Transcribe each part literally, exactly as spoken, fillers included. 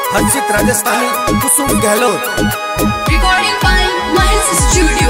Harshit Rajasthani Kusum Gehlot. Recording by Mahesh studio.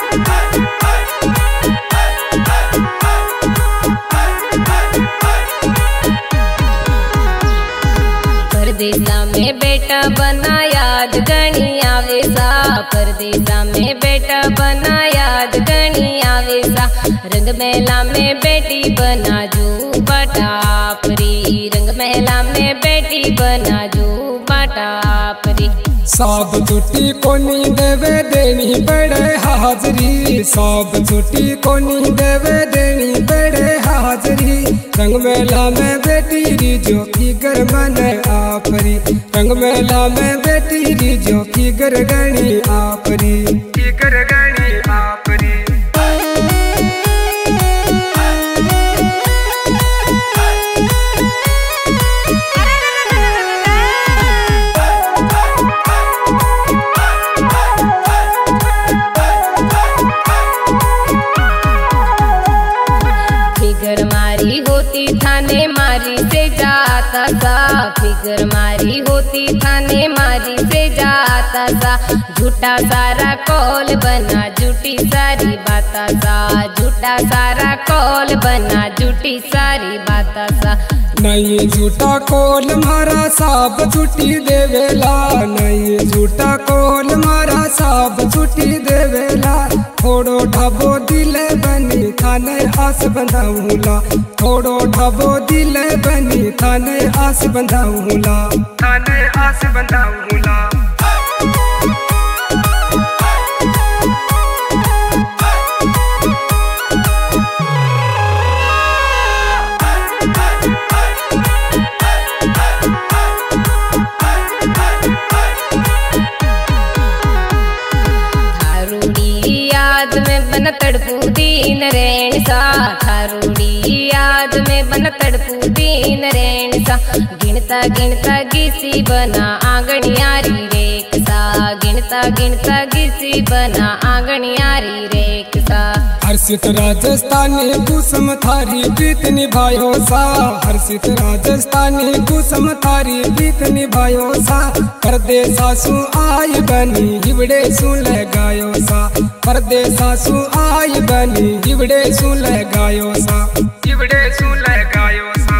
परदेसा में बेटा बना याद गणी आवेसा, परदेसा में बेटा बना याद गणी आवेसा। रंग महला में बेटी बना जू बटापरी, रंग महला में बेटी बना जू बटापरी। सब छुट्टी कोनी देवे देनी बड़े हाजरी, सब छुट्टी कोनी देवे देनी बड़े हाजरी। रंग मेला में बेटी री जो की घर बने आपरी, रंग मेला में बेटी री जो की घर गणी आपरी, की घर गणी आपरी। फिगर मारी होती थाने मारी से जाता सा, फिगर मारी होती थाने मारी से जाता सा। झूठा सारा कौल बना झूठी सारी बाता सा, झूठा सारा कौल बना झूठी सारी बाता सा। नहीं झूठा कोल मारा साब छुट्टी देवेला, नहीं झूठा कोल मारा साब छुट्टी देवेला। थोड़ो ढाबो दिले बनी थाने आस बंधाऊला, थोड़ो ढाबो दिले बनी थाने आस बंधाऊला, थाने आस बंधाऊला। बन तड़पू दीन रेण सा, थारूड़ी याद में बन तड़पू दीन रेण सा। गिनता गिनता गिसी बना आंगनियारी रेख सा, गिनता गिनता गिसी बना आंगनियारी रेख सा। हर्षित राजस्थानी कुसुम थारी प्रीत निभायो सा, हर्षित राजस्थानी कुसुम थारी प्रीत निभायो सा। परदेसा सु आई बनी हिवड़े सु लगायो सा, परदेसा सु आई बनी हिवड़े सु लगायो सा, हिवड़े सु लगायो सा।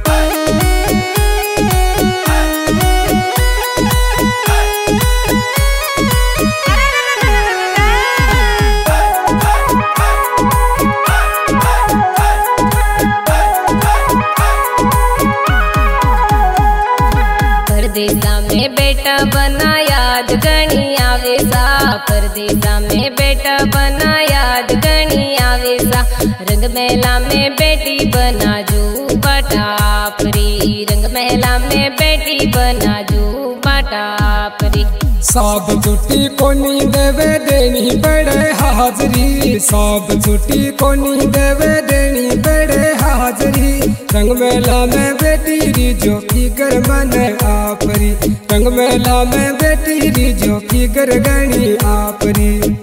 परदेसा में बेटा बना याद गणी आवेसा, परदेसा में बेटा बना याद गणी आवेसा। रंग महला में बेटी बना जू बटापरी, रंग महला में बेटी बना जू बटापरी। सब छुट्टी कोनी देवे देनी बड़े हाजरी, सब छुट्टी कोनी देवे देनी बड़े हाजरी। रंग मेला में बेटी री जो की घर बने आपरी, रंग मेला में बेटी री जो की घर गणी आपरी।